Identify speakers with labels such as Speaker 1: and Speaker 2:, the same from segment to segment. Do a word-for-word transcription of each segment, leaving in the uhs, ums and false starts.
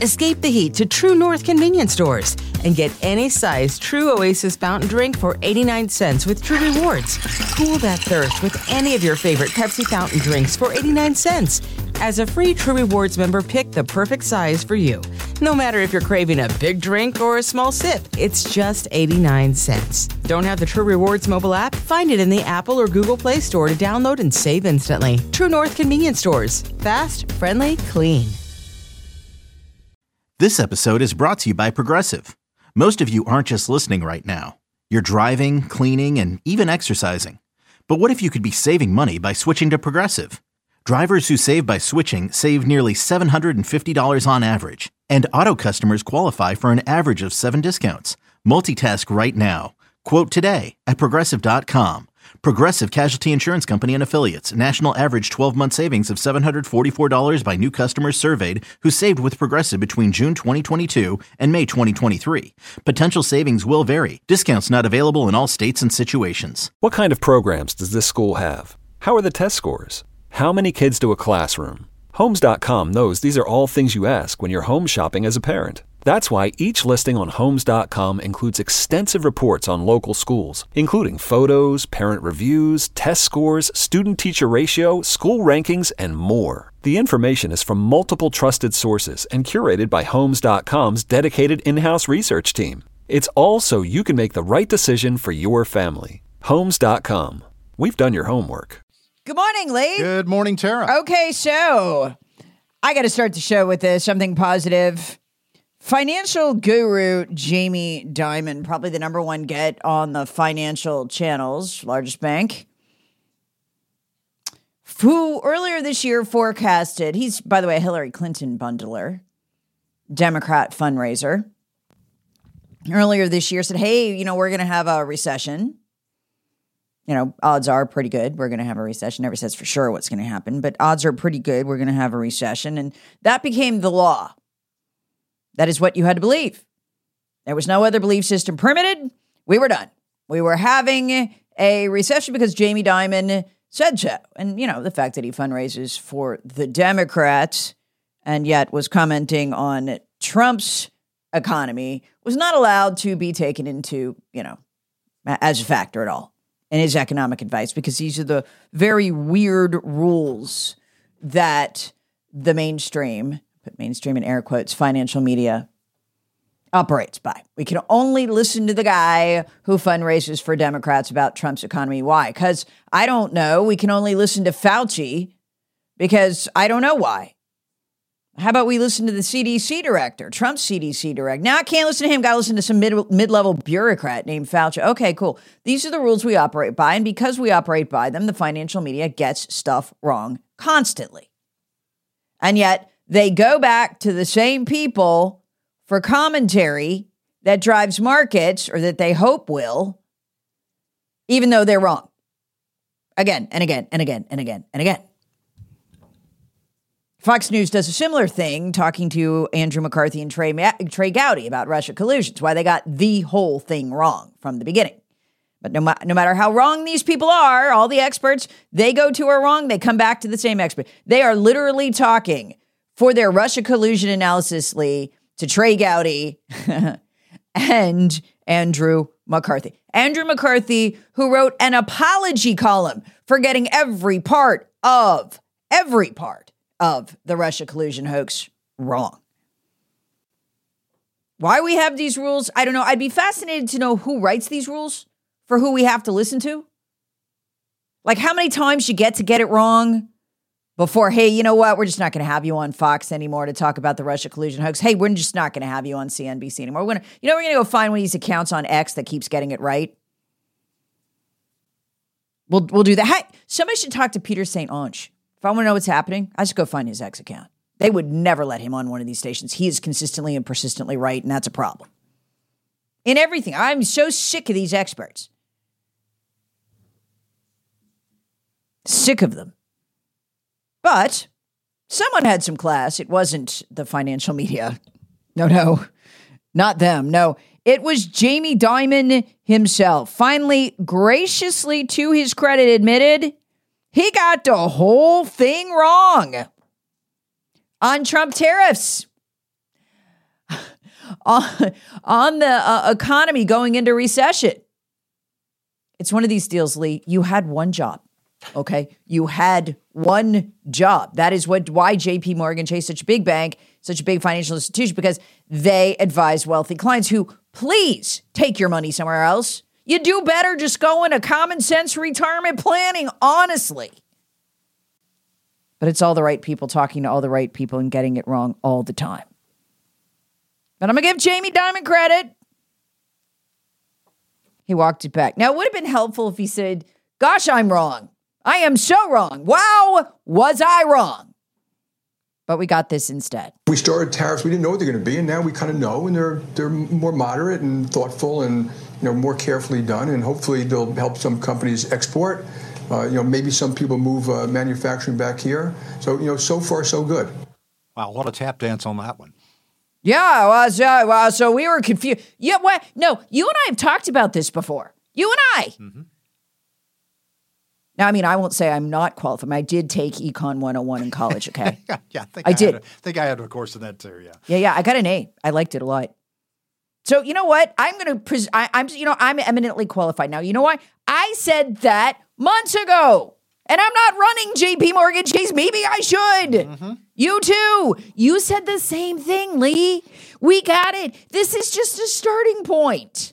Speaker 1: Escape the heat to True North convenience stores and get any size True Oasis fountain drink for eighty-nine cents with True Rewards. Cool that thirst with any of your favorite Pepsi fountain drinks for eighty-nine cents. As a free True Rewards member, pick the perfect size for you. No matter if you're craving a big drink or a small sip, it's just eighty-nine cents. Don't have the True Rewards mobile app? Find it in the Apple or Google Play Store to download and save instantly. True North convenience stores. Fast, friendly, clean.
Speaker 2: This episode is brought to you by Progressive. Most of you aren't just listening right now. You're driving, cleaning, and even exercising. But what if you could be saving money by switching to Progressive? Drivers who save by switching save nearly seven hundred fifty dollars on average. And auto customers qualify for an average of seven discounts. Multitask right now. Quote today at Progressive dot com. Progressive Casualty Insurance Company and Affiliates. National average twelve-month savings of seven hundred forty-four dollars by new customers surveyed who saved with Progressive between June twenty twenty-two and May twenty twenty-three. Potential savings will vary. Discounts not available in all states and situations.
Speaker 3: What kind of programs does this school have? How are the test scores? How many kids to a classroom? Homes dot com knows these are all things you ask when you're home shopping as a parent. That's why each listing on Homes dot com includes extensive reports on local schools, including photos, parent reviews, test scores, student-teacher ratio, school rankings, and more. The information is from multiple trusted sources and curated by Homes dot com's dedicated in-house research team. It's all so you can make the right decision for your family. Homes dot com. We've done your homework.
Speaker 4: Good morning, Lee.
Speaker 5: Good morning, Tara.
Speaker 4: Okay, so I got to start the show with this, something positive. Financial guru Jamie Dimon, probably the number one get on the financial channels, largest bank, who earlier this year forecasted, he's, by the way, a Hillary Clinton bundler, Democrat fundraiser, earlier this year said, hey, you know, we're going to have a recession. You know, odds are pretty good. We're going to have a recession. Never says for sure what's going to happen, but odds are pretty good. We're going to have a recession. And that became the law. That is what you had to believe. There was no other belief system permitted. We were done. We were having a recession because Jamie Dimon said so. And, you know, the fact that he fundraises for the Democrats and yet was commenting on Trump's economy was not allowed to be taken into, you know, as a factor at all in his economic advice, because these are the very weird rules that the mainstream, put mainstream in air quotes, financial media operates by. We can only listen to the guy who fundraises for Democrats about Trump's economy. Why? Because I don't know. We can only listen to Fauci because I don't know why. How about we listen to the C D C director, Trump's C D C director? Now I can't listen to him. Got to listen to some mid, mid-level bureaucrat named Fauci. Okay, cool. These are the rules we operate by. And because we operate by them, the financial media gets stuff wrong constantly. And yet they go back to the same people for commentary that drives markets, or that they hope will, even though they're wrong. Again and again and again and again and again. Fox News does a similar thing, talking to Andrew McCarthy and Trey, Ma- Trey Gowdy about Russia collusion. It's why they got the whole thing wrong from the beginning. But no, ma- no matter how wrong these people are, all the experts they go to are wrong. They come back to the same expert. They are literally talking for their Russia collusion analysis, Lee, to Trey Gowdy and Andrew McCarthy. Andrew McCarthy, who wrote an apology column for getting every part of, every part of the Russia collusion hoax wrong. Why we have these rules, I don't know. I'd be fascinated to know who writes these rules for who we have to listen to. Like how many times you get to get it wrong before, hey, you know what? We're just not going to have you on Fox anymore to talk about the Russia collusion hoax. Hey, we're just not going to have you on C N B C anymore. We're going to, you know, we're going to go find one of these accounts on X that keeps getting it right. We'll we'll do that. Hey, somebody should talk to Peter Saint Onge. If I want to know what's happening, I just go find his X account. They would never let him on one of these stations. He is consistently and persistently right, and that's a problem. In everything. I'm so sick of these experts. Sick of them. But someone had some class. It wasn't the financial media. No, no, not them. No, it was Jamie Dimon himself. Finally, graciously to his credit, admitted he got the whole thing wrong on Trump tariffs. on, on the uh, economy going into recession. It's one of these deals, Lee. You had one job, okay? You had one job. That is what why J P Morgan Chase, such a big bank, such a big financial institution, because they advise wealthy clients who, please take your money somewhere else. You do better just go into common sense retirement planning, honestly. But it's all the right people talking to all the right people and getting it wrong all the time. But I'm going to give Jamie Dimon credit. He walked it back. Now, it would have been helpful if he said, gosh, I'm wrong. I am so wrong. Wow, was I wrong? But we got this instead.
Speaker 5: We started tariffs. We didn't know what they're going to be, and now we kind of know, and they're they're more moderate and thoughtful and, you know, more carefully done, and hopefully they'll help some companies export. Uh, you know, maybe some people move uh, manufacturing back here. So, you know, so far, so good.
Speaker 6: Wow, what a tap dance on that one.
Speaker 4: Yeah, well, so, well, so we were confused. Yeah, what? No, you and I have talked about this before. You and I. Mm-hmm. Now, I mean, I won't say I'm not qualified. I did take Econ one oh one in college, okay?
Speaker 6: yeah, yeah, I, think
Speaker 4: I,
Speaker 6: I
Speaker 4: did.
Speaker 6: I think I had a course in that too, yeah.
Speaker 4: Yeah, yeah, I got an A. I liked it a lot. So, you know what? I'm going to, pres- I, I'm, you know, I'm eminently qualified now. You know why? I said that months ago. And I'm not running J P Morgan Chase. Maybe I should. Mm-hmm. You too. You said the same thing, Lee. We got it. This is just a starting point.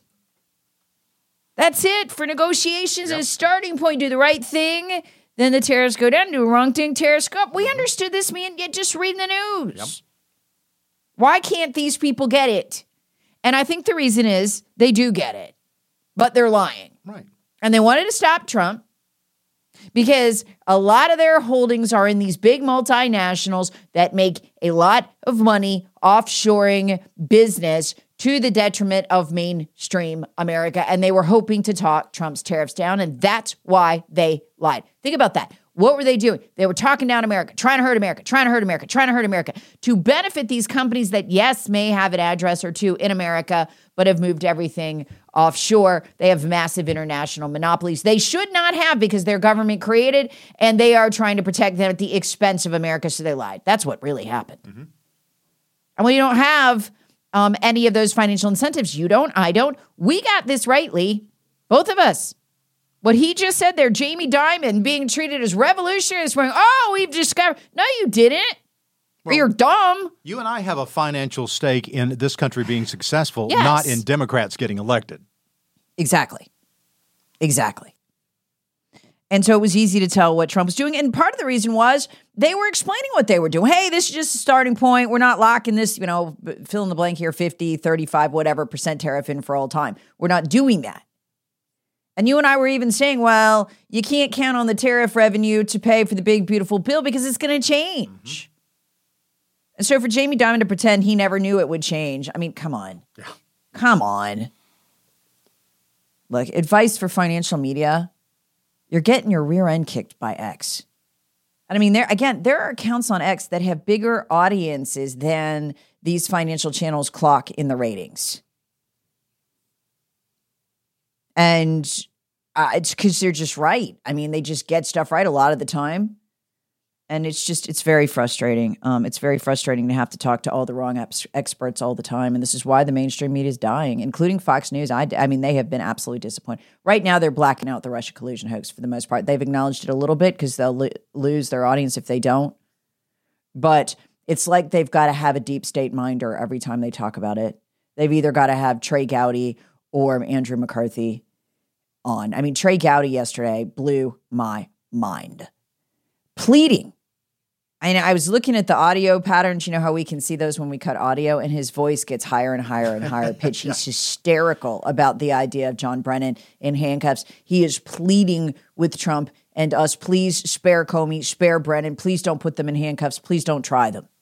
Speaker 4: That's it for negotiations. Yep. A starting point. Do the right thing. Then the tariffs go down. Do the wrong thing. Tariffs go up. We understood this, man. Yet just reading the news. Yep. Why can't these people get it? And I think the reason is they do get it, but they're lying.
Speaker 6: Right.
Speaker 4: And they wanted to stop Trump because a lot of their holdings are in these big multinationals that make a lot of money offshoring business to the detriment of mainstream America. And they were hoping to talk Trump's tariffs down, and that's why they lied. Think about that. What were they doing? They were talking down America, trying to hurt America, trying to hurt America, trying to hurt America to benefit these companies that, yes, may have an address or two in America, but have moved everything offshore. They have massive international monopolies they should not have because they're government created, and they are trying to protect them at the expense of America, so they lied. That's what really happened. Mm-hmm. And when you don't have um, any of those financial incentives, you don't, I don't, we got this right, Lee. Both of us. What he just said there, Jamie Dimon being treated as revolutionaries, going, oh, we've discovered. No, you didn't. Well, you're dumb.
Speaker 6: You and I have a financial stake in this country being successful,
Speaker 4: yes.
Speaker 6: not in Democrats getting elected.
Speaker 4: Exactly. Exactly. And so it was easy to tell what Trump was doing. And part of the reason was they were explaining what they were doing. Hey, this is just a starting point. We're not locking this, you know, fill in the blank here, fifty, thirty-five, whatever percent tariff in for all time. We're not doing that. And you and I were even saying, well, you can't count on the tariff revenue to pay for the big, beautiful bill because it's going to change. Mm-hmm. And so for Jamie Dimon to pretend he never knew it would change, I mean, come on.
Speaker 6: Yeah.
Speaker 4: Come on. Look, advice for financial media, you're getting your rear end kicked by X. And I mean, there again, there are accounts on X that have bigger audiences than these financial channels clock in the ratings. And uh, it's because they're just right. I mean, they just get stuff right a lot of the time. And it's just, it's very frustrating. Um, it's very frustrating to have to talk to all the wrong ex- experts all the time. And this is why the mainstream media is dying, including Fox News. I, I mean, they have been absolutely disappointed. Right now, they're blacking out the Russia collusion hoax for the most part. They've acknowledged it a little bit because they'll lo- lose their audience if they don't. But it's like they've got to have a deep state minder every time they talk about it. They've either got to have Trey Gowdy or Andrew McCarthy on. I mean, Trey Gowdy yesterday blew my mind. Pleading. And I was looking at the audio patterns. You know how we can see those when we cut audio, and his voice gets higher and higher and higher pitch. He's hysterical about the idea of John Brennan in handcuffs. He is pleading with Trump and us, please spare Comey, spare Brennan. Please don't put them in handcuffs. Please don't try them.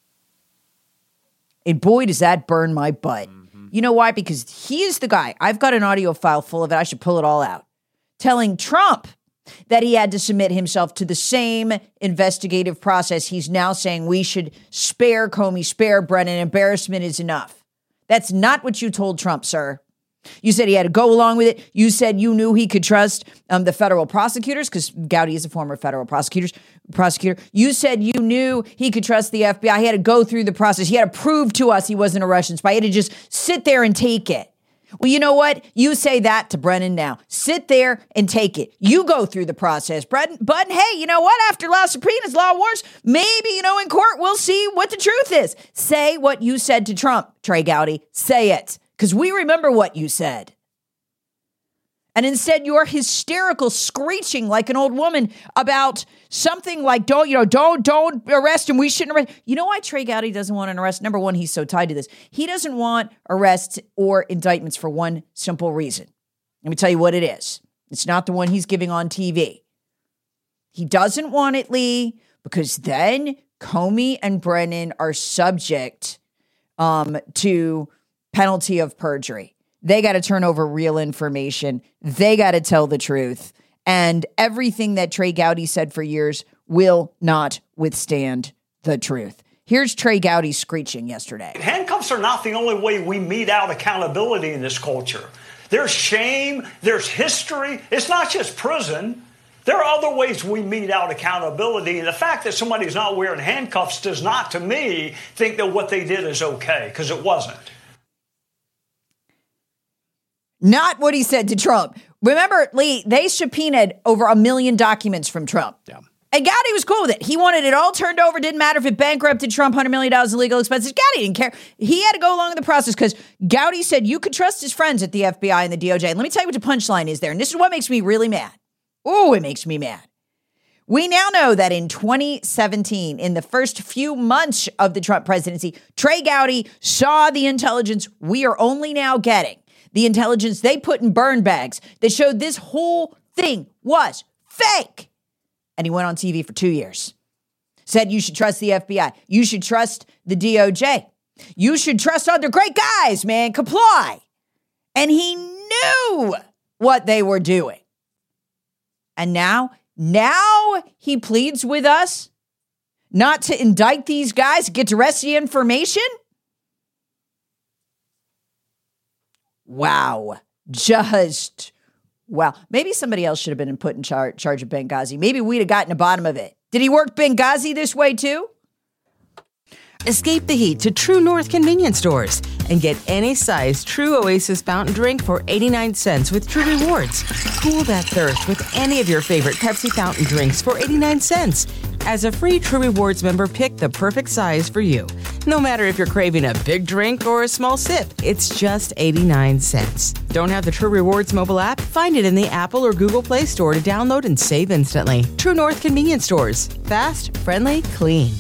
Speaker 4: And boy, does that burn my butt. Mm-hmm. You know why? Because he is the guy. I've got an audio file full of it. I should pull it all out. Telling Trump that he had to submit himself to the same investigative process. He's now saying we should spare Comey, spare Brennan. Embarrassment is enough. That's not what you told Trump, sir. You said he had to go along with it. You said you knew he could trust um, the federal prosecutors because Gowdy is a former federal prosecutors, prosecutor. You said you knew he could trust the F B I. He had to go through the process. He had to prove to us he wasn't a Russian spy. He had to just sit there and take it. Well, you know what? You say that to Brennan now. Sit there and take it. You go through the process, Brennan. But hey, you know what? After law subpoenas, law warrants, maybe, you know, in court, we'll see what the truth is. Say what you said to Trump, Trey Gowdy. Say it. Because we remember what you said. And instead, you're hysterical, screeching like an old woman about something like, don't, you know, don't, don't arrest him. We shouldn't arrest. You know why Trey Gowdy doesn't want an arrest? Number one, he's so tied to this. He doesn't want arrests or indictments for one simple reason. Let me tell you what it is. It's not the one he's giving on T V. He doesn't want it, Lee, because then Comey and Brennan are subject um, to penalty of perjury. They got to turn over real information. They got to tell the truth. And everything that Trey Gowdy said for years will not withstand the truth. Here's Trey Gowdy screeching yesterday.
Speaker 7: Handcuffs are not the only way we mete out accountability in this culture. There's shame. There's history. It's not just prison. There are other ways we mete out accountability. And the fact that somebody's not wearing handcuffs does not, to me, think that what they did is okay, because it wasn't.
Speaker 4: Not what he said to Trump. Remember, Lee, they subpoenaed over a million documents from Trump. Yeah. And Gowdy was cool with it. He wanted it all turned over. Didn't matter if it bankrupted Trump, one hundred million dollars in legal expenses. Gowdy didn't care. He had to go along with the process because Gowdy said you could trust his friends at the F B I and the D O J. And let me tell you what the punchline is there. And this is what makes me really mad. Oh, it makes me mad. We now know that in twenty seventeen, in the first few months of the Trump presidency, Trey Gowdy saw the intelligence we are only now getting. The intelligence they put in burn bags that showed this whole thing was fake. And he went on T V for two years. Said you should trust the F B I. You should trust the D O J. You should trust other great guys, man. Comply. And he knew what they were doing. And now, now he pleads with us not to indict these guys, get the rest of the information. Wow. Just wow. Maybe somebody else should have been put in char- charge of Benghazi. Maybe we'd have gotten to the bottom of it. Did he work Benghazi this way too?
Speaker 1: Escape the heat to True North convenience stores and get any size True Oasis fountain drink for eighty-nine cents with True Rewards. Cool that thirst with any of your favorite Pepsi fountain drinks for eighty-nine cents. As a free True Rewards member, pick the perfect size for you. No matter if you're craving a big drink or a small sip, it's just eighty-nine cents. Don't have the True Rewards mobile app? Find it in the Apple or Google Play Store to download and save instantly. True North convenience stores. Fast, friendly, clean.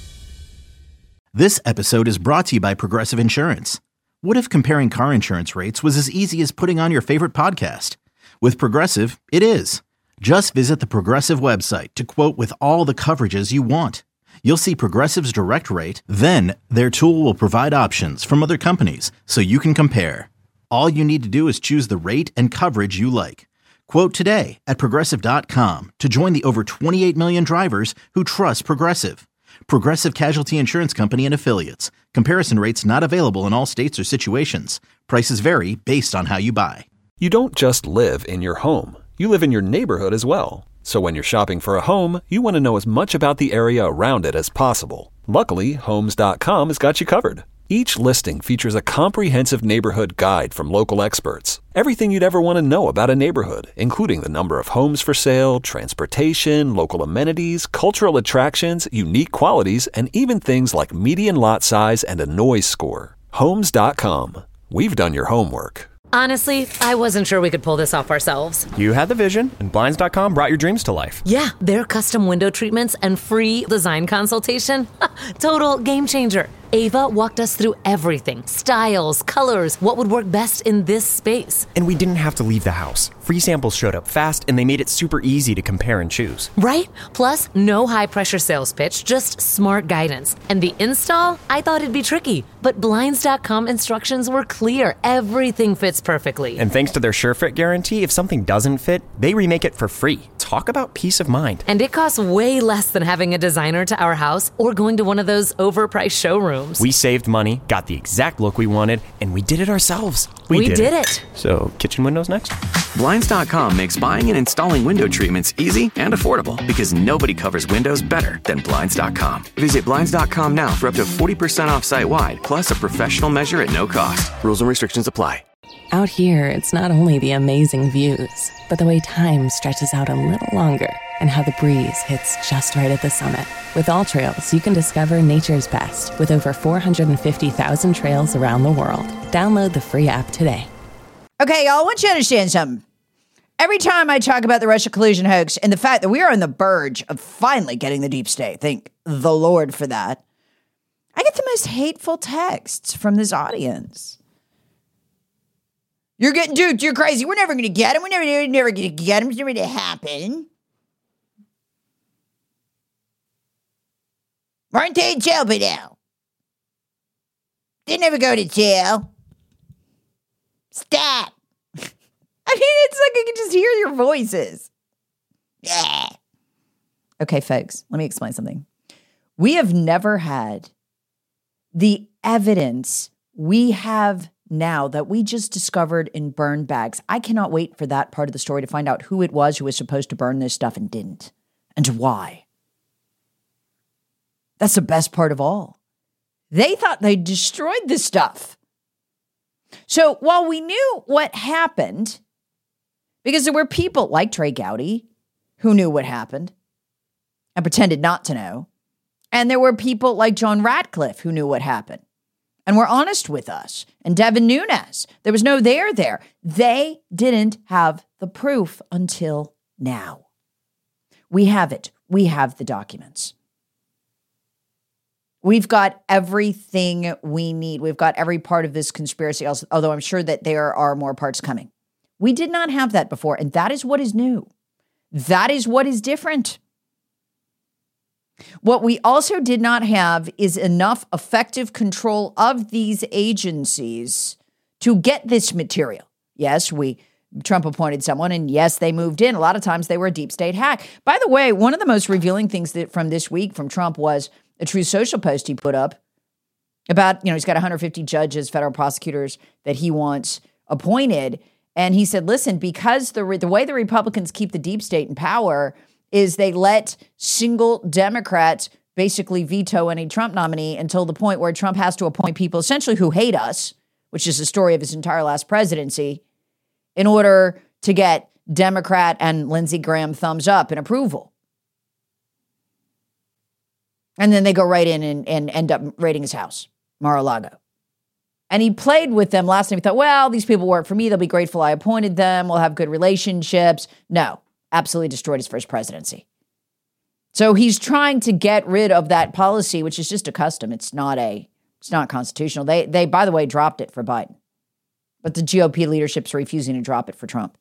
Speaker 2: This episode is brought to you by Progressive Insurance. What if comparing car insurance rates was as easy as putting on your favorite podcast? With Progressive, it is. Just visit the Progressive website to quote with all the coverages you want. You'll see Progressive's direct rate, then their tool will provide options from other companies so you can compare. All you need to do is choose the rate and coverage you like. Quote today at Progressive dot com to join the over twenty-eight million drivers who trust Progressive. Progressive Casualty Insurance Company and Affiliates. Comparison rates not available in all states or situations. Prices vary based on how you buy.
Speaker 3: You don't just live in your home. You live in your neighborhood as well. So when you're shopping for a home, you want to know as much about the area around it as possible. Luckily, Homes dot com has got you covered. Each listing features a comprehensive neighborhood guide from local experts. Everything you'd ever want to know about a neighborhood, including the number of homes for sale, transportation, local amenities, cultural attractions, unique qualities, and even things like median lot size and a noise score. Homes dot com. We've done your homework.
Speaker 8: Honestly, I wasn't sure we could pull this off ourselves.
Speaker 9: You had the vision, and Blinds dot com brought your dreams to life.
Speaker 8: Yeah, their custom window treatments and free design consultation. Total game changer. Ava walked us through everything. Styles, colors, what would work best in this space.
Speaker 9: And we didn't have to leave the house. Free samples showed up fast, and they made it super easy to compare and choose.
Speaker 8: Right? Plus, no high-pressure sales pitch, just smart guidance. And the install? I thought it'd be tricky. But Blinds dot com instructions were clear. Everything fits perfectly.
Speaker 9: And thanks to their SureFit guarantee, if something doesn't fit, they remake it for free. Talk about peace of mind.
Speaker 8: And it costs way less than having a designer to our house or going to one of those overpriced showrooms.
Speaker 9: We saved money, got the exact look we wanted, and we did it ourselves.
Speaker 8: We, we did, did it. it.
Speaker 9: So, kitchen windows next?
Speaker 10: Blinds dot com makes buying and installing window treatments easy and affordable because nobody covers windows better than Blinds dot com. Visit Blinds dot com now for up to forty percent off site-wide, plus a professional measure at no cost. Rules and restrictions apply.
Speaker 11: Out here, it's not only the amazing views, but the way time stretches out a little longer and how the breeze hits just right at the summit. With All Trails, you can discover nature's best with over four hundred fifty thousand trails around the world. Download the free app today.
Speaker 4: Okay, y'all, I want you to understand something. Every time I talk about the Russia collusion hoax and the fact that we are on the verge of finally getting the deep state, thank the Lord for that, I get the most hateful texts from this audience. You're getting duped. You're crazy. We're never going to get him. We're never, never, never going to get him. It's never going to happen. Aren't they in jail by now? They never go to jail. Stop. I mean, it's like I can just hear your voices. Yeah. Okay, folks, let me explain something. We have never had the evidence we have now that we just discovered in burn bags. I cannot wait for that part of the story to find out who it was who was supposed to burn this stuff and didn't, and why. That's the best part of all. They thought they destroyed this stuff. So while we knew what happened, because there were people like Trey Gowdy who knew what happened and pretended not to know, and there were people like John Ratcliffe who knew what happened and were honest with us, and Devin Nunes. There was no there there. They didn't have the proof until now. We have it. We have the documents. We've got everything we need. We've got every part of this conspiracy, although I'm sure that there are more parts coming. We did not have that before, and that is what is new. That is what is different. What we also did not have is enough effective control of these agencies to get this material. Yes, we Trump appointed someone, and yes, they moved in. A lot of times they were a deep state hack. By the way, one of the most revealing things that from this week from Trump was a Truth Social post he put up about, you know, he's got one hundred fifty judges, federal prosecutors that he wants appointed. And he said, listen, because the the way the Republicans keep the deep state in power is they let single Democrats basically veto any Trump nominee until the point where Trump has to appoint people essentially who hate us, which is the story of his entire last presidency, in order to get Democrat and Lindsey Graham thumbs up and approval. And then they go right in and, and end up raiding his house, Mar-a-Lago. And he played with them last time. He thought, well, these people work for me. They'll be grateful I appointed them. We'll have good relationships. No, absolutely destroyed his first presidency. So he's trying to get rid of that policy, which is just a custom. It's not a, it's not constitutional. They, they, by the way, dropped it for Biden. But the G O P leadership's refusing to drop it for Trump.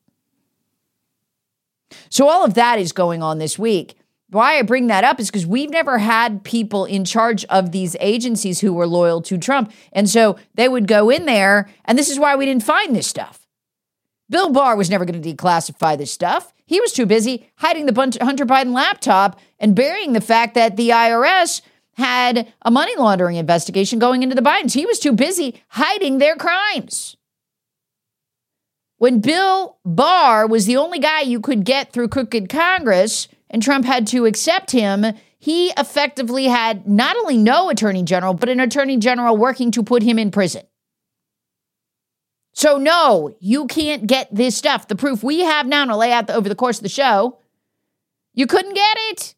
Speaker 4: So all of that is going on this week. Why I bring that up is because we've never had people in charge of these agencies who were loyal to Trump. And so they would go in there, and this is why we didn't find this stuff. Bill Barr was never going to declassify this stuff. He was too busy hiding the Hunter Biden laptop and burying the fact that the I R S had a money laundering investigation going into the Bidens. He was too busy hiding their crimes. When Bill Barr was the only guy you could get through crooked Congress and Trump had to accept him, he effectively had not only no attorney general, but an attorney general working to put him in prison. So no, you can't get this stuff. The proof we have now to lay out over the course of the show, you couldn't get it.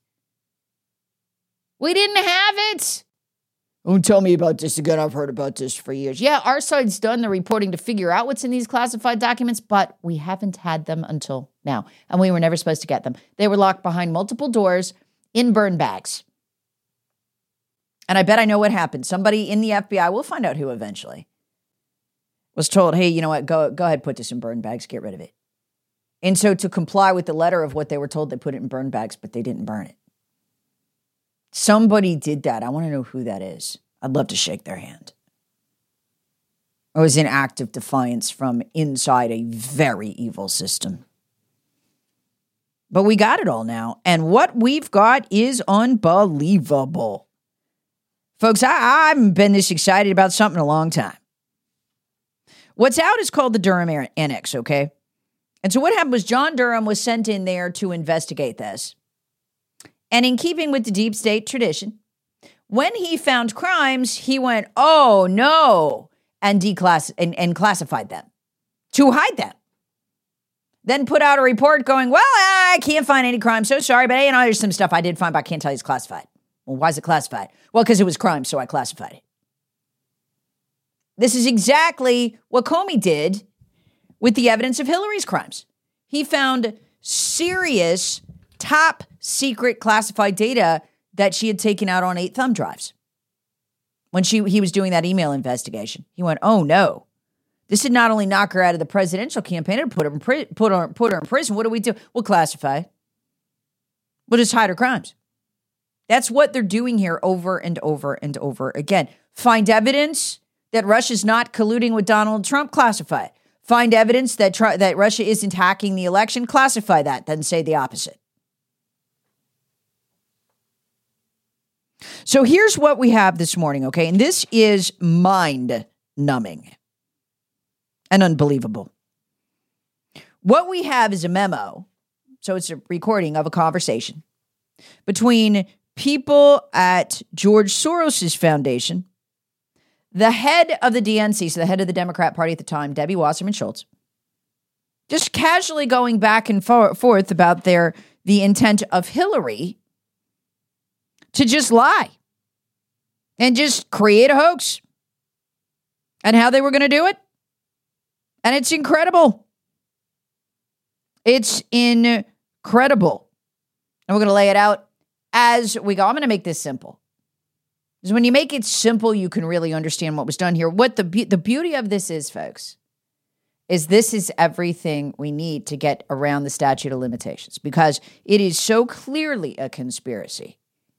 Speaker 4: We didn't have it. Don't tell me about this again. I've heard about this for years. Yeah, our side's done the reporting to figure out what's in these classified documents, but we haven't had them until now. And we were never supposed to get them. They were locked behind multiple doors in burn bags. And I bet I know what happened. Somebody in the F B I, we'll find out who eventually, was told, hey, you know what, go, go ahead, put this in burn bags, get rid of it. And so to comply with the letter of what they were told, they put it in burn bags, but they didn't burn it. Somebody did that. I want to know who that is. I'd love to shake their hand. It was an act of defiance from inside a very evil system. But we got it all now. And what we've got is unbelievable. Folks, I, I haven't been this excited about something in a long time. What's out is called the Durham Annex, okay? And so what happened was John Durham was sent in there to investigate this. And in keeping with the deep state tradition, when he found crimes, he went, oh, no, and, declass- and, and classified them to hide them. Then put out a report going, well, I can't find any crime. So sorry, but you know, there's some stuff I did find, but I can't tell you it's classified. Well, why is it classified? Well, because it was crime, so I classified it. This is exactly what Comey did with the evidence of Hillary's crimes. He found serious, top secret classified data that she had taken out on eight thumb drives. When she he was doing that email investigation, he went, oh no. This did not only knock her out of the presidential campaign, it put her in, pri- put her, put her in prison. What do we do? We'll classify. We'll just hide her crimes. That's what they're doing here over and over and over again. Find evidence that Russia's not colluding with Donald Trump, classify it. Find evidence that tr- that Russia isn't hacking the election, classify that, then say the opposite. So here's what we have this morning, okay? And this is mind-numbing and unbelievable. What we have is a memo, so it's a recording of a conversation between people at George Soros's foundation, the head of the D N C, so the head of the Democrat Party at the time, Debbie Wasserman Schultz, just casually going back and for- forth about their the intent of Hillary to just lie and just create a hoax and how they were going to do it. And it's incredible. It's incredible. And we're going to lay it out as we go. I'm going to make this simple. Because when you make it simple, you can really understand what was done here. What the be- the beauty of this is, folks, is this is everything we need to get around the statute of limitations. Because it is so clearly a conspiracy.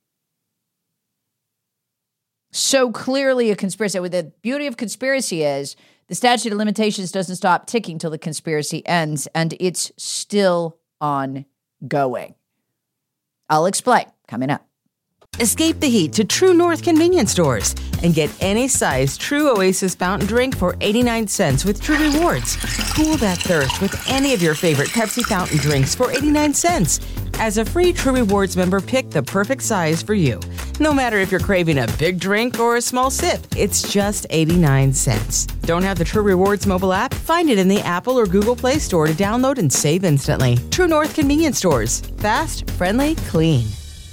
Speaker 4: So clearly a conspiracy. The beauty of conspiracy is the statute of limitations doesn't stop ticking till the conspiracy ends, and it's still ongoing. I'll explain coming up.
Speaker 1: Escape the heat to True North convenience stores and get any size True Oasis fountain drink for eighty-nine cents with True Rewards. Cool that thirst with any of your favorite Pepsi fountain drinks for eighty-nine cents. As a free True Rewards member, pick the perfect size for you. No matter if you're craving a big drink or a small sip, it's just eighty-nine cents. Don't have the True Rewards mobile app? Find it in the Apple or Google Play Store to download and save instantly. True North convenience stores. Fast, friendly, clean.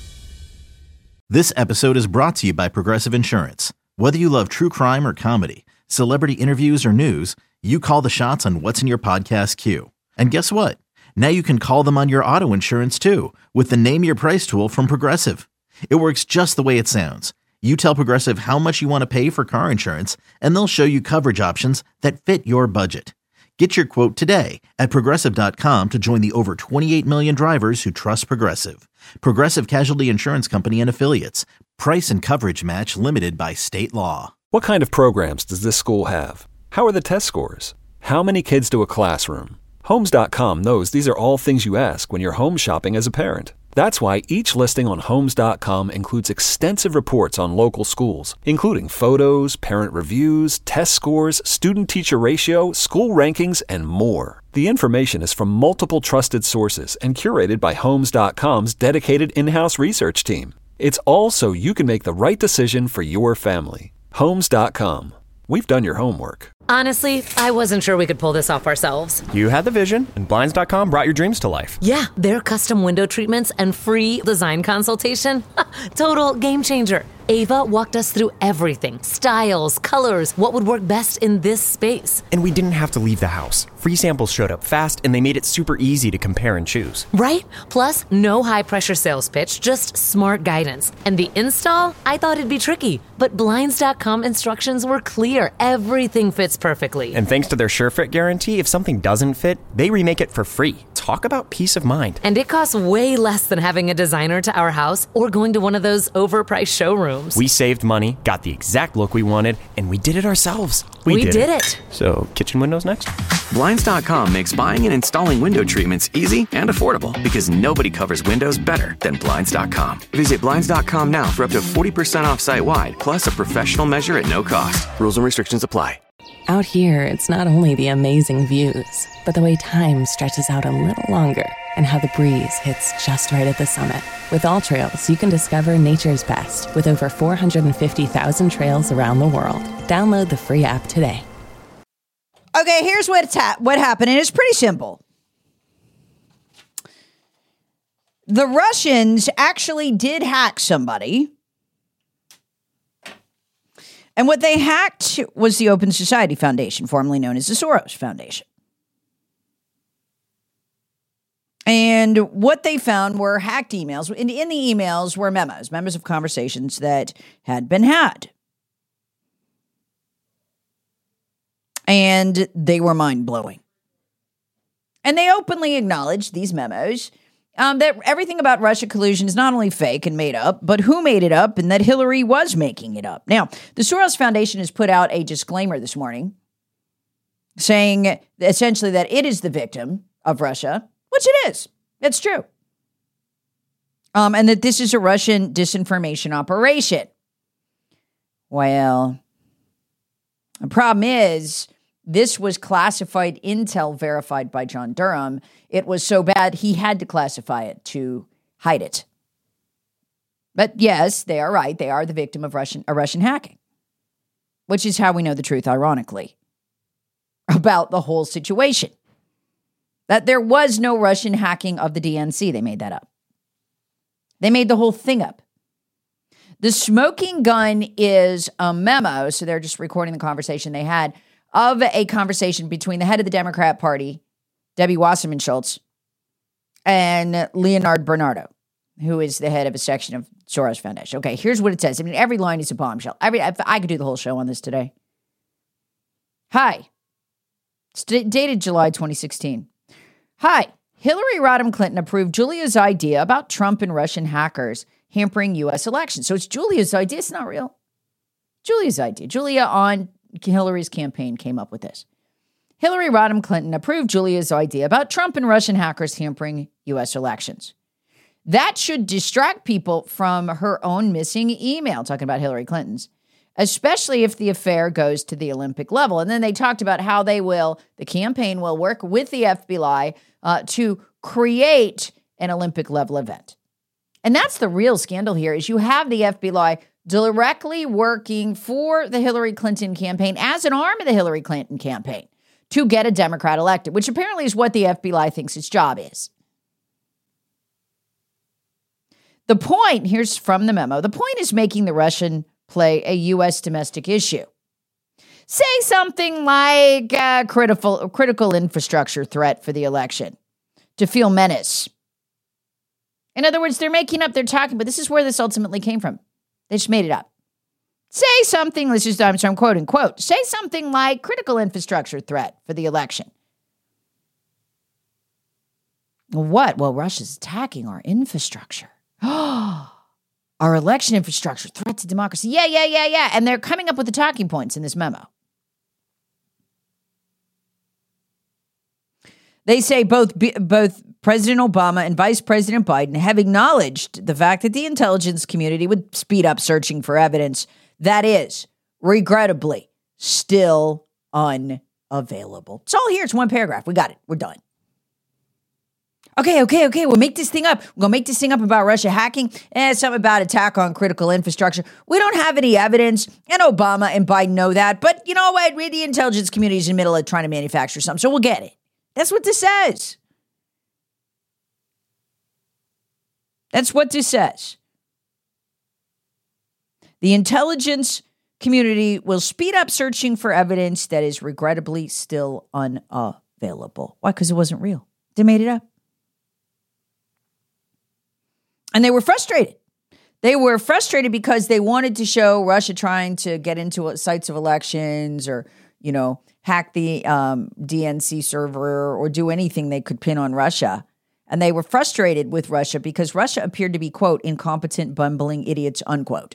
Speaker 2: This episode is brought to you by Progressive Insurance. Whether you love true crime or comedy, celebrity interviews or news, you call the shots on what's in your podcast queue. And guess what? Now you can call them on your auto insurance too with the Name Your Price tool from Progressive. It works just the way it sounds. You tell Progressive how much you want to pay for car insurance, and they'll show you coverage options that fit your budget. Get your quote today at Progressive dot com to join the over twenty-eight million drivers who trust Progressive. Progressive Casualty Insurance Company and Affiliates. Price and coverage match limited by state law.
Speaker 3: What kind of programs does this school have? How are the test scores? How many kids do a classroom? Homes dot com knows these are all things you ask when you're home shopping as a parent. That's why each listing on Homes dot com includes extensive reports on local schools, including photos, parent reviews, test scores, student-teacher ratio, school rankings, and more. The information is from multiple trusted sources and curated by Homes dot com's dedicated in-house research team. It's all so you can make the right decision for your family. Homes dot com. We've done your homework.
Speaker 8: Honestly, I wasn't sure we could pull this off ourselves.
Speaker 9: You had the vision, and Blinds dot com brought your dreams to life.
Speaker 8: Yeah, their custom window treatments and free design consultation. Total game changer. Ava walked us through everything. Styles, colors, what would work best in this space.
Speaker 9: And we didn't have to leave the house. Free samples showed up fast, and they made it super easy to compare and choose.
Speaker 8: Right? Plus, no high-pressure sales pitch, just smart guidance. And the install? I thought it'd be tricky, but Blinds dot com instructions were clear. Everything fits perfectly.
Speaker 9: And thanks to their SureFit guarantee, if something doesn't fit, they remake it for free. Talk about peace of mind.
Speaker 8: And it costs way less than having a designer to our house or going to one of those overpriced showrooms.
Speaker 9: We saved money, got the exact look we wanted, and we did it ourselves.
Speaker 8: We, we did, did it. it.
Speaker 9: So, kitchen windows next?
Speaker 10: Blinds dot com makes buying and installing window treatments easy and affordable because nobody covers windows better than Blinds dot com. Visit Blinds dot com now for up to forty percent off site-wide, plus a professional measure at no cost. Rules and restrictions apply.
Speaker 11: Out here, it's not only the amazing views, but the way time stretches out a little longer and how the breeze hits just right at the summit. With All Trails, you can discover nature's best with over four hundred fifty thousand trails around the world. Download the free app today.
Speaker 4: Okay, here's what's ha- what happened, and it's pretty simple. The Russians actually did hack somebody. And what they hacked was the Open Society Foundation, formerly known as the Soros Foundation. And what they found were hacked emails. In, in the emails were memos, memos of conversations that had been had. And they were mind-blowing. And they openly acknowledged, these memos, um, that everything about Russia collusion is not only fake and made up, but who made it up and that Hillary was making it up. Now, the Soros Foundation has put out a disclaimer this morning saying essentially that it is the victim of Russia, which it is. It's true. Um, and that this is a Russian disinformation operation. Well, the problem is this was classified intel verified by John Durham. It was so bad he had to classify it to hide it. But yes, they are right. They are the victim of Russian, a Russian hacking, which is how we know the truth, ironically, about the whole situation. That there was no Russian hacking of the D N C. They made that up. They made the whole thing up. The smoking gun is a memo, so they're just recording the conversation they had, of a conversation between the head of the Democrat Party, Debbie Wasserman Schultz, and Leonard Bernardo, who is the head of a section of Soros Foundation. Okay, here's what it says. I mean, every line is a bombshell. Every, I, I could do the whole show on this today. Hi. It's d- dated July twenty sixteen. Hi. Hillary Rodham Clinton approved Julia's idea about Trump and Russian hackers hampering U S elections. So it's Julia's idea. It's not real. Julia's idea. Julia on Hillary's campaign came up with this. Hillary Rodham Clinton approved Julia's idea about Trump and Russian hackers hampering U S elections. That should distract people from her own missing email, talking about Hillary Clinton's, especially if the affair goes to the Olympic level. And then they talked about how they will, the campaign will work with the F B I uh, to create an Olympic level event. And that's the real scandal here, is you have the F B I directly working for the Hillary Clinton campaign as an arm of the Hillary Clinton campaign to get a Democrat elected, which apparently is what the F B I thinks its job is. The point, here's from the memo, the point is making the Russian play a U S domestic issue. Say something like a critical, critical infrastructure threat for the election to feel menace. In other words, they're making up, they're talking, but this is where this ultimately came from. They just made it up. Say something, let's just, I'm, so I'm quoting, quote, say something like critical infrastructure threat for the election. What? Well, Russia's attacking our infrastructure. Our election infrastructure, threat to democracy. Yeah, yeah, yeah, yeah. And they're coming up with the talking points in this memo. They say both both President Obama and Vice President Biden have acknowledged the fact that the intelligence community would speed up searching for evidence that is, regrettably, still unavailable. It's all here. It's one paragraph. We got it. We're done. Okay, okay, okay. We'll make this thing up. We're going to make this thing up about Russia hacking and something about attack on critical infrastructure. We don't have any evidence, and Obama and Biden know that. But you know what? The intelligence community is in the middle of trying to manufacture something, so we'll get it. That's what this says. That's what this says. The intelligence community will speed up searching for evidence that is regrettably still unavailable. Why? Because it wasn't real. They made it up. And they were frustrated. They were frustrated because they wanted to show Russia trying to get into sites of elections or, you know, hack the um, D N C server or do anything they could pin on Russia. And they were frustrated with Russia because Russia appeared to be, quote, incompetent, bumbling idiots, unquote.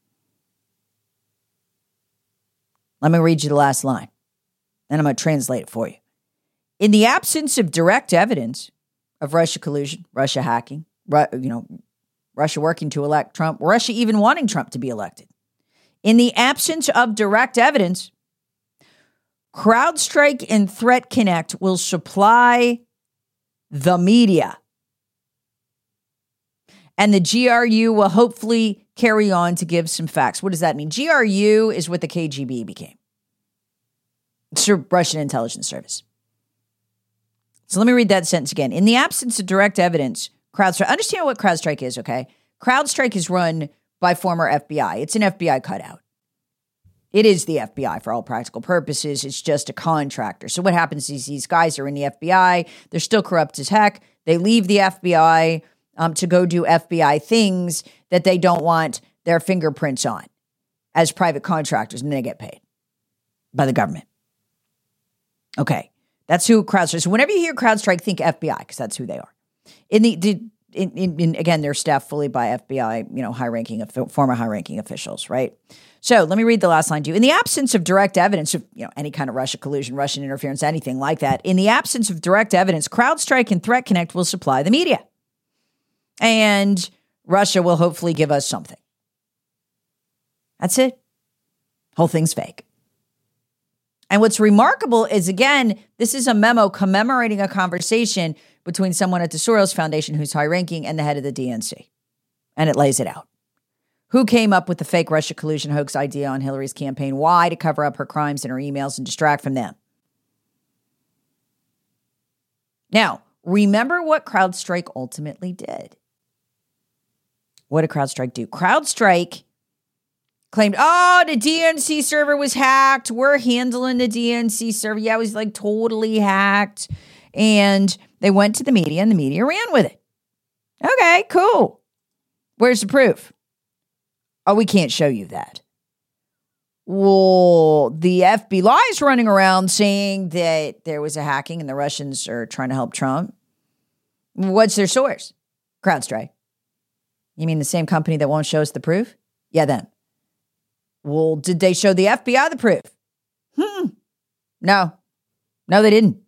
Speaker 4: Let me read you the last line, and I'm going to translate it for you. In the absence of direct evidence of Russia collusion, Russia hacking, Ru- you know, Russia working to elect Trump, Russia even wanting Trump to be elected. In the absence of direct evidence, CrowdStrike and Threat Connect will supply the media. And the G R U will hopefully carry on to give some facts. What does that mean? G R U is what the K G B became. It's a Russian intelligence service. So let me read that sentence again. In the absence of direct evidence, CrowdStrike, understand what CrowdStrike is, okay? CrowdStrike is run by former F B I. It's an F B I cutout. It is the F B I for all practical purposes. It's just a contractor. So what happens is these guys are in the F B I. They're still corrupt as heck. They leave the F B I um, to go do F B I things that they don't want their fingerprints on as private contractors, and they get paid by the government. Okay, that's who CrowdStrike. So whenever you hear CrowdStrike, think F B I because that's who they are. In the, the in, in, in, again, they're staffed fully by F B I, you know, high-ranking, former high-ranking officials, right? So let me read the last line to you. In the absence of direct evidence of, you know, any kind of Russia collusion, Russian interference, anything like that, in the absence of direct evidence, CrowdStrike and Threat Connect will supply the media. And Russia will hopefully give us something. That's it. Whole thing's fake. And what's remarkable is, again, this is a memo commemorating a conversation between someone at the Soros Foundation who's high-ranking and the head of the D N C. And it lays it out. Who came up with the fake Russia collusion hoax idea on Hillary's campaign? Why? To cover up her crimes and her emails and distract from them. Now, remember what CrowdStrike ultimately did. What did CrowdStrike do? CrowdStrike claimed, oh, the D N C server was hacked. We're handling the D N C server. Yeah, it was like totally hacked. And they went to the media and the media ran with it. Okay, cool. Where's the proof? Oh, we can't show you that. Well, the F B I is running around saying that there was a hacking and the Russians are trying to help Trump. What's their source? CrowdStrike. You mean the same company that won't show us the proof? Yeah, them. Well, did they show the F B I the proof? Hmm. No. No, they didn't.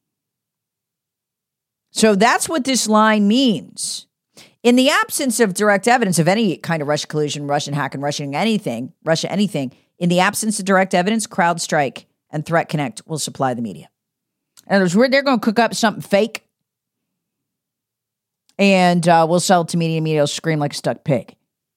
Speaker 4: So that's what this line means. In the absence of direct evidence of any kind of Russia collusion, Russian hacking, Russian anything, Russia anything, in the absence of direct evidence, CrowdStrike and Threat Connect will supply the media. In other words, they're going to cook up something fake and uh, we'll sell it to media and media will scream like a stuck pig.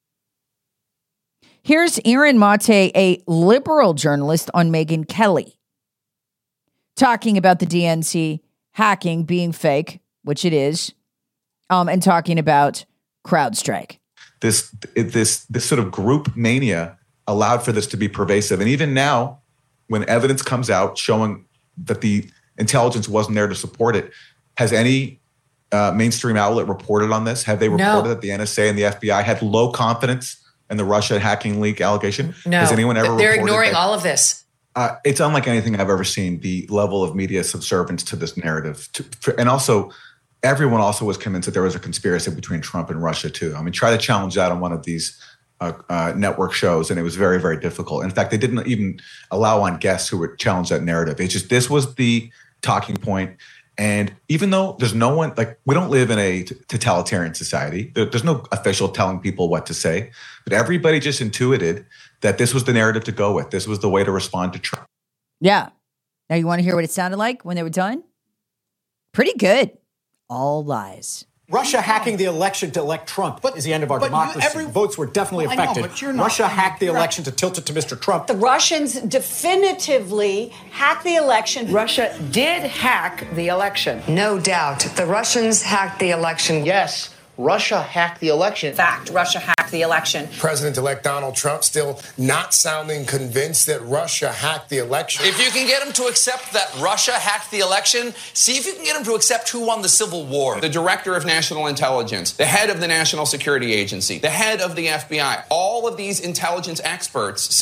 Speaker 4: Here's Aaron Mate, a liberal journalist on Megyn Kelly, talking about the D N C hacking being fake, which it is, um, and talking about CrowdStrike.
Speaker 12: This this this sort of group mania allowed for this to be pervasive. And even now, when evidence comes out showing that the intelligence wasn't there to support it, has any uh, mainstream outlet reported on this? Have they reported
Speaker 13: No.
Speaker 12: that the N S A and the F B I had low confidence in the Russia hacking leak allegation?
Speaker 13: No.
Speaker 12: Has anyone ever
Speaker 13: They're
Speaker 12: reported
Speaker 13: ignoring
Speaker 12: that?
Speaker 13: all of this.
Speaker 12: Uh, it's unlike anything I've ever seen, the level of media subservience to this narrative. To, for, and also, everyone also was convinced that there was a conspiracy between Trump and Russia, too. I mean, try to challenge that on one of these uh, uh, network shows, and it was very, very difficult. In fact, they didn't even allow on guests who would challenge that narrative. It's just, this was the talking point. And even though there's no one, like, we don't live in a t- totalitarian society, there, there's no official telling people what to say, but everybody just intuited that this was the narrative to go with. This was the way to respond to Trump.
Speaker 4: Yeah. Now you want to hear what it sounded like when they were done? Pretty good. All lies.
Speaker 14: Russia hacking the election to elect Trump is the end of our
Speaker 15: but you-
Speaker 14: democracy.
Speaker 15: every-
Speaker 14: Votes were definitely
Speaker 15: Well, I know,
Speaker 14: affected.
Speaker 15: but you're not-
Speaker 14: Russia hacked the
Speaker 15: you're not-
Speaker 14: election to tilt it to Mister Trump.
Speaker 16: The Russians definitively hacked the election.
Speaker 17: Russia did hack the election.
Speaker 18: No doubt. The Russians hacked the election.
Speaker 15: Yes, Russia hacked the election.
Speaker 16: Fact, Russia hacked the election.
Speaker 19: President-elect Donald Trump still not sounding convinced that Russia hacked the election.
Speaker 20: If you can get him to accept that Russia hacked the election, see if you can get him to accept who won the Civil War. The director of national intelligence, the head of the National Security Agency, the head of the F B I, all of these intelligence experts saying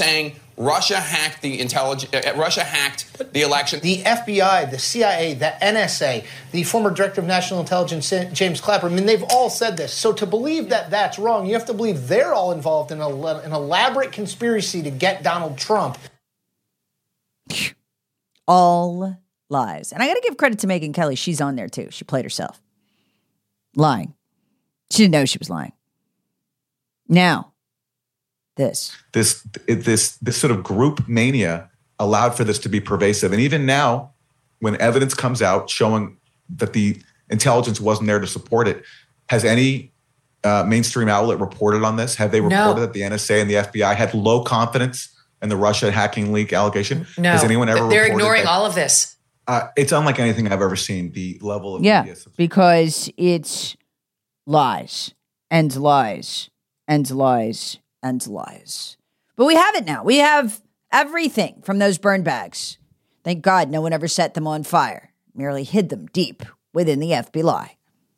Speaker 20: Russia hacked the intelligence. Uh, Russia hacked the election.
Speaker 15: The F B I, the C I A, the N S A, the former Director of National Intelligence, James Clapper, I mean, they've all said this. So to believe that that's wrong, you have to believe they're all involved in a, an elaborate conspiracy to get Donald Trump.
Speaker 4: All lies. And I got to give credit to Megyn Kelly. She's on there too. She played herself. Lying. She didn't know she was lying. Now, this.
Speaker 12: This this this sort of group mania allowed for this to be pervasive. And even now, when evidence comes out showing that the intelligence wasn't there to support it, has any uh, mainstream outlet reported on this? Have they reported
Speaker 17: No.
Speaker 12: that the N S A and the F B I had low confidence in the Russia hacking leak allegation?
Speaker 17: No.
Speaker 12: Has anyone ever
Speaker 17: They're
Speaker 12: reported
Speaker 17: ignoring
Speaker 12: that?
Speaker 17: all of this.
Speaker 12: Uh, it's unlike anything I've ever seen, the level of
Speaker 4: Yeah,
Speaker 12: media.
Speaker 4: because it's lies and lies and lies and lies. But we have it now. We have everything from those burn bags. Thank God no one ever set them on fire, merely hid them deep within the F B I.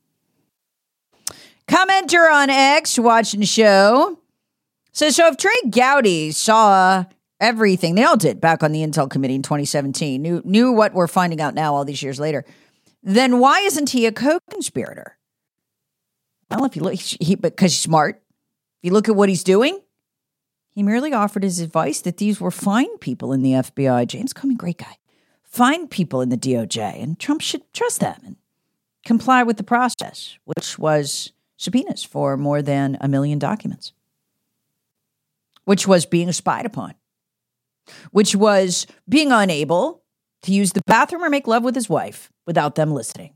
Speaker 4: Commenter on X watching the show says, so if Trey Gowdy saw everything, they all did back on the Intel Committee in twenty seventeen, knew, knew what we're finding out now all these years later, then why isn't he a co-conspirator? Well, if you look, he, because he's smart. If you look at what he's doing, he merely offered his advice that these were fine people in the F B I. James Comey, great guy. Fine people in the D O J, and Trump should trust them and comply with the process, which was subpoenas for more than a million documents, which was being spied upon, which was being unable to use the bathroom or make love with his wife without them listening,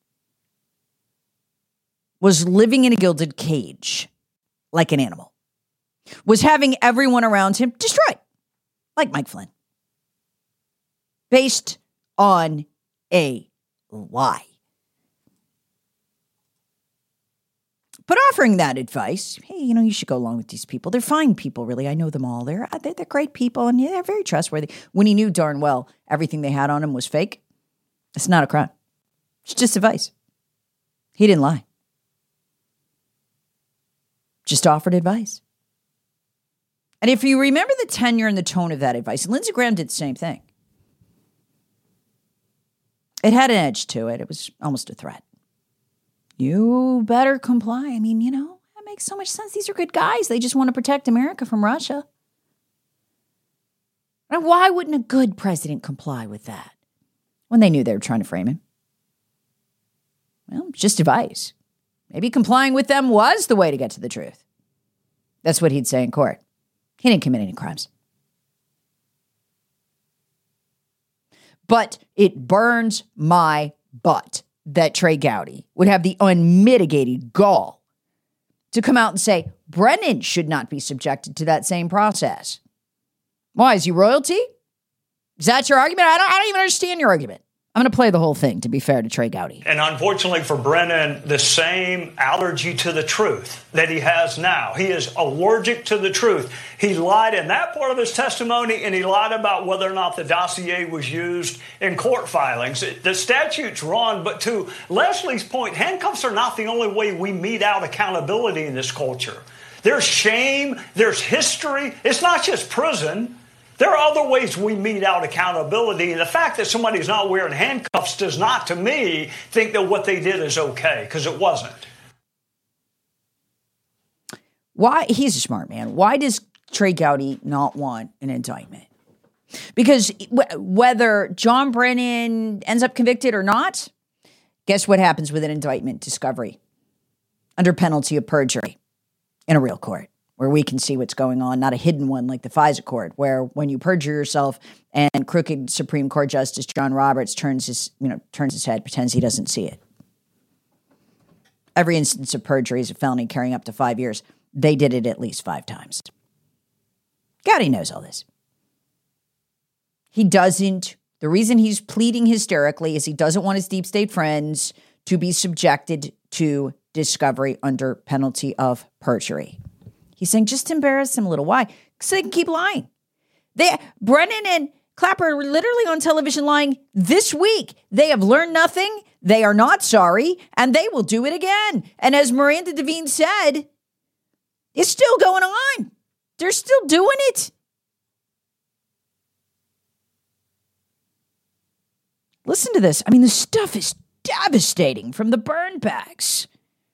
Speaker 4: was living in a gilded cage like an animal, was having everyone around him destroyed like Mike Flynn, based on a lie. But offering that advice, hey, you know, you should go along with these people. They're fine people, really. I know them all. They're, they're, they're great people, and they're very trustworthy. When he knew darn well everything they had on him was fake, it's not a crime. It's just advice. He didn't lie. Just offered advice. And if you remember the tenor and the tone of that advice, Lindsey Graham did the same thing. It had an edge to it. It was almost a threat. You better comply. I mean, you know, that makes so much sense. These are good guys. They just want to protect America from Russia. And why wouldn't a good president comply with that when they knew they were trying to frame him? Well, it's just advice. Maybe complying with them was the way to get to the truth. That's what he'd say in court. He didn't commit any crimes. But it burns my butt that Trey Gowdy would have the unmitigated gall to come out and say Brennan should not be subjected to that same process. Why? Is he royalty? Is that your argument? I don't, I don't even understand your argument. I'm going to play the whole thing, to be fair to Trey Gowdy.
Speaker 7: And unfortunately for Brennan, the same allergy to the truth that he has now. He is allergic to the truth. He lied in that part of his testimony, and he lied about whether or not the dossier was used in court filings. The statute's wrong, but to Leslie's point, handcuffs are not the only way we mete out accountability in this culture. There's shame, there's history. It's not just prison. There are other ways we mete out accountability, and the fact that somebody's not wearing handcuffs does not, to me, think that what they did is okay, because it wasn't.
Speaker 4: Why? He's a smart man. Why does Trey Gowdy not want an indictment? Because w- whether John Brennan ends up convicted or not, guess what happens with an indictment discovery under penalty of perjury in a real court, where we can see what's going on, not a hidden one like the FISA court, where when you perjure yourself and crooked Supreme Court Justice John Roberts turns his, you know, turns his head, pretends he doesn't see it. Every instance of perjury is a felony carrying up to five years. They did it at least five times. Gowdy knows all this. He doesn't, the reason he's pleading hysterically is he doesn't want his deep state friends to be subjected to discovery under penalty of perjury. He's saying, just embarrass him a little. Why? Because they can keep lying. They, Brennan and Clapper are literally on television lying this week. They have learned nothing. They are not sorry, and they will do it again. And as Miranda Devine said, it's still going on. They're still doing it. Listen to this. I mean, the stuff is devastating from the burn bags.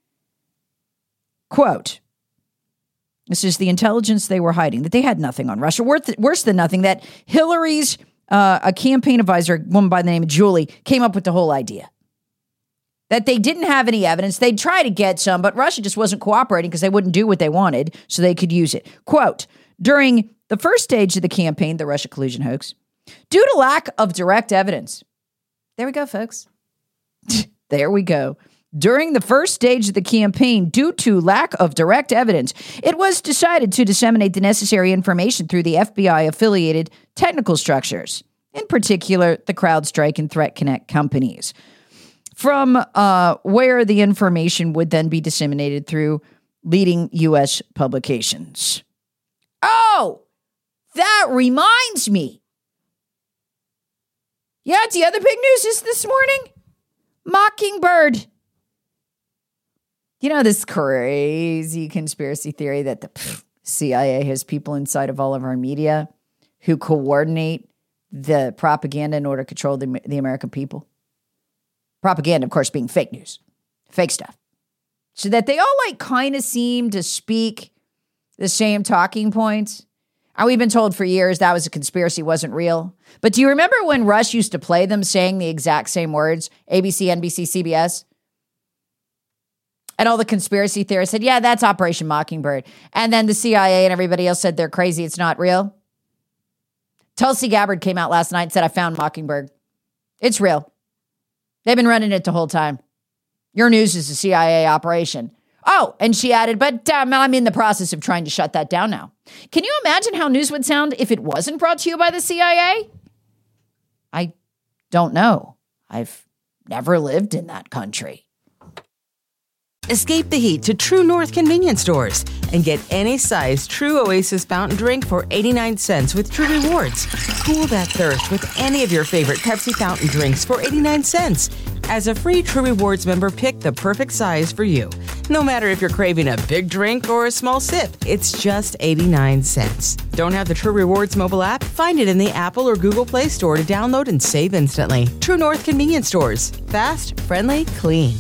Speaker 4: Quote, this is the intelligence they were hiding, that they had nothing on Russia. Worse than nothing, that Hillary's uh, a campaign advisor, a woman by the name of Julie, came up with the whole idea. That they didn't have any evidence. They'd try to get some, but Russia just wasn't cooperating because they wouldn't do what they wanted, so they could use it. Quote, during the first stage of the campaign, the Russia collusion hoax, due to lack of direct evidence. There we go, folks. There we go. During the first stage of the campaign, due to lack of direct evidence, it was decided to disseminate the necessary information through the F B I-affiliated technical structures, in particular, the CrowdStrike and ThreatConnect companies, from uh, where the information would then be disseminated through leading U S publications. Oh, that reminds me. Yeah, the other big news is this morning, Mockingbird. You know, this crazy conspiracy theory that the pff, C I A has people inside of all of our media who coordinate the propaganda in order to control the, the American people. Propaganda, of course, being fake news, fake stuff. So that they all like kind of seem to speak the same talking points. And we've been told for years that was a conspiracy, wasn't real. But do you remember when Rush used to play them saying the exact same words? A B C, N B C, C B S? And all the conspiracy theorists said, yeah, that's Operation Mockingbird. And then the C I A and everybody else said they're crazy, it's not real. Tulsi Gabbard came out last night and said, I found Mockingbird. It's real. They've been running it the whole time. Your news is a C I A operation. Oh, and she added, but um, I'm in the process of trying to shut that down now. Can you imagine how news would sound if it wasn't brought to you by the C I A? I don't know. I've never lived in that country.
Speaker 1: Escape the heat to True North convenience stores and get any size True Oasis fountain drink for eighty-nine cents with True Rewards. Cool that thirst with any of your favorite Pepsi fountain drinks for eighty-nine cents. As a free True Rewards member, pick the perfect size for you. No matter if you're craving a big drink or a small sip, it's just eighty-nine cents. Don't have the True Rewards mobile app? Find it in the Apple or Google Play Store to download and save instantly. True North convenience stores. Fast, friendly, clean.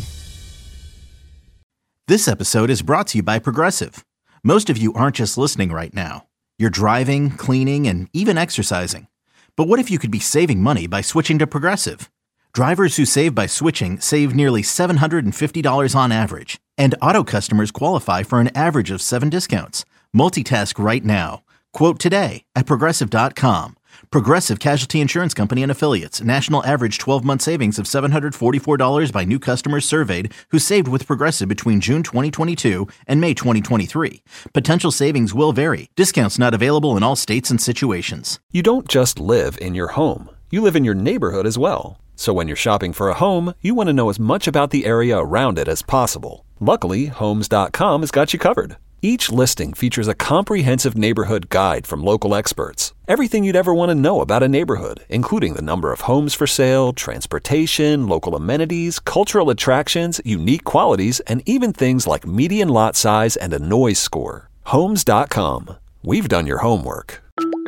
Speaker 2: This episode is brought to you by Progressive. Most of you aren't just listening right now. You're driving, cleaning, and even exercising. But what if you could be saving money by switching to Progressive? Drivers who save by switching save nearly seven hundred fifty dollars on average. And auto customers qualify for an average of seven discounts. Multitask right now. Quote today at Progressive dot com. Progressive Casualty Insurance Company and Affiliates. National average twelve-month savings of seven hundred forty-four dollars by new customers surveyed who saved with Progressive between June twenty twenty-two and May twenty twenty-three. Potential savings will vary. Discounts not available in all states and situations.
Speaker 3: You don't just live in your home. You live in your neighborhood as well. So when you're shopping for a home, you want to know as much about the area around it as possible. Luckily, Homes dot com has got you covered. Each listing features a comprehensive neighborhood guide from local experts. Everything you'd ever want to know about a neighborhood, including the number of homes for sale, transportation, local amenities, cultural attractions, unique qualities, and even things like median lot size and a noise score. Homes dot com. We've done your homework.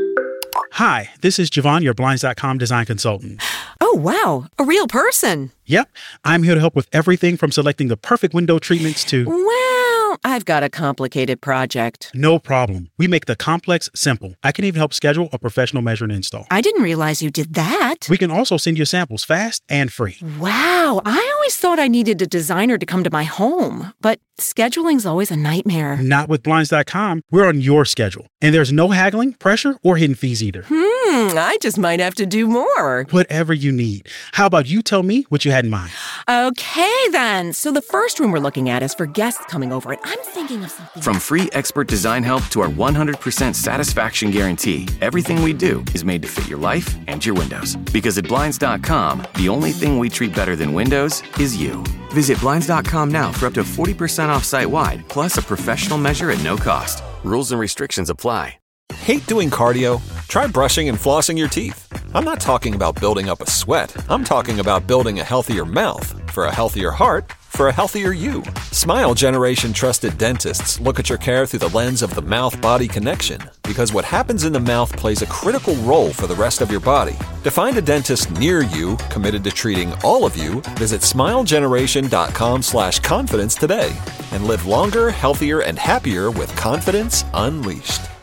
Speaker 13: Hi, this is Javon, your Blinds dot com design consultant.
Speaker 21: Oh, wow. A real person.
Speaker 13: Yep. I'm here to help with everything from selecting the perfect window treatments to...
Speaker 21: Well, I've got a complicated project.
Speaker 13: No problem. We make the complex simple. I can even help schedule a professional measure and install.
Speaker 21: I didn't realize you did that.
Speaker 13: We can also send you samples fast and free.
Speaker 21: Wow. I always thought I needed a designer to come to my home, but scheduling's always a nightmare.
Speaker 13: Not with Blinds dot com. We're on your schedule. And there's no haggling, pressure, or hidden fees either.
Speaker 21: Hmm, I just might have to do more.
Speaker 13: Whatever you need. How about you tell me what you had in mind?
Speaker 21: Okay, then. So the first room we're looking at is for guests coming over, and I'm thinking of something...
Speaker 10: From free expert design help to our one hundred percent satisfaction guarantee, everything we do is made to fit your life and your windows. Because at Blinds dot com, the only thing we treat better than windows is you. Visit Blinds dot com now for up to forty percent off site-wide, plus a professional measure at no cost. Rules and restrictions apply.
Speaker 3: Hate doing cardio? Try brushing and flossing your teeth. I'm not talking about building up a sweat. I'm talking about building a healthier mouth. For a healthier heart, for a healthier you. Smile Generation trusted dentists look at your care through the lens of the mouth-body connection. Because what happens in the mouth plays a critical role for the rest of your body. To find a dentist near you committed to treating all of you, visit smilegeneration.com slash confidence today and live longer, healthier, and happier with confidence unleashed.